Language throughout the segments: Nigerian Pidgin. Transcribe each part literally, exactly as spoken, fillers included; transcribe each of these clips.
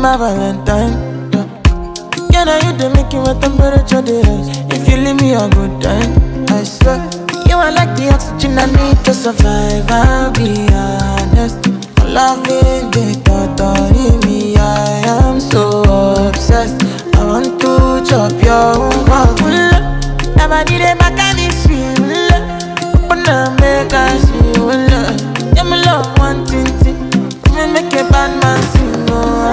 my Valentine. Yeah. Can I you to make you a temperature rise? If you leave me a good time, I swear. You are like the oxygen I need to survive, I'll be honest. Loving the thought of me, I am so obsessed. I want to chop your own. Never did it back at this shit. Open up, make us see. Yeah, my love, one thing. Me make a bad man sing.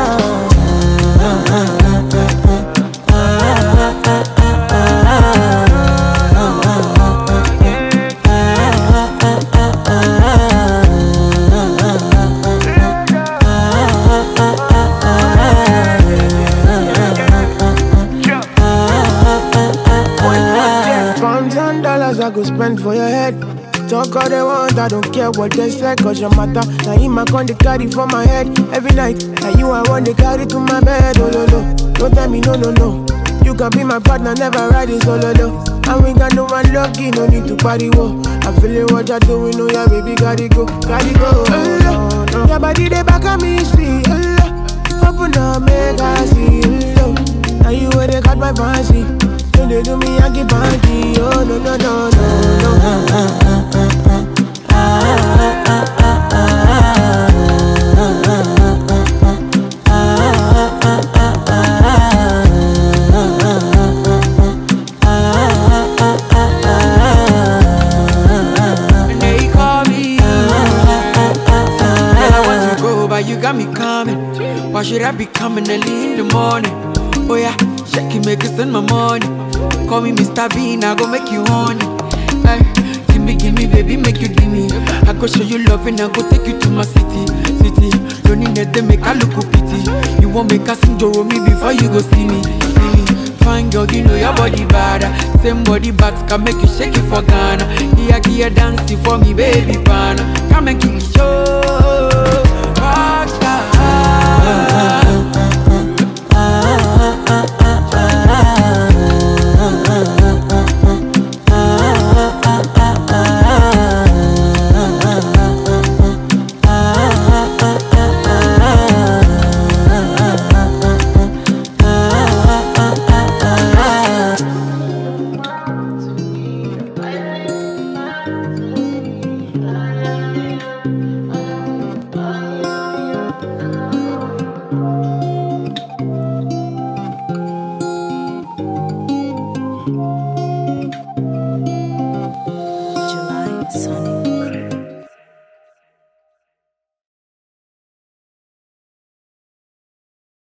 I go spend for your head. Talk all they want, I don't care what they say. Cause your matter, now him I con they carry for my head every night. And you I want they carry to my bed. Oh no no, don't tell me no no no. You can be my partner, never ride it solo no. And we got no one lucky, no need to party wo. I'm feeling what you're doing, oh yeah baby, gotta go, gotta go. Oh, no, no. Your body they back on me, see. Oh, open up, make I see. Oh, now you where they got my fancy. They do me, I keep on key. Oh, no, no, no, no, no. And they call me. Girl, I want to go, but you got me coming. Why should I be coming early in the morning? Oh yeah, shake it, make it send my money. Call me Mister Bean, I go make you honey. Hey, give me, give me, baby, make you give me. I go show you love and I go take you to my city, city. Don't need that, make I look pity. You won't make a sing Joro me before you go see me, see me. Fine girl, you know your body bad. Same body but can make you shake it for Ghana. Here, here, dancing for me, baby, pana. Come and give me show. Rockstar. July Sunday.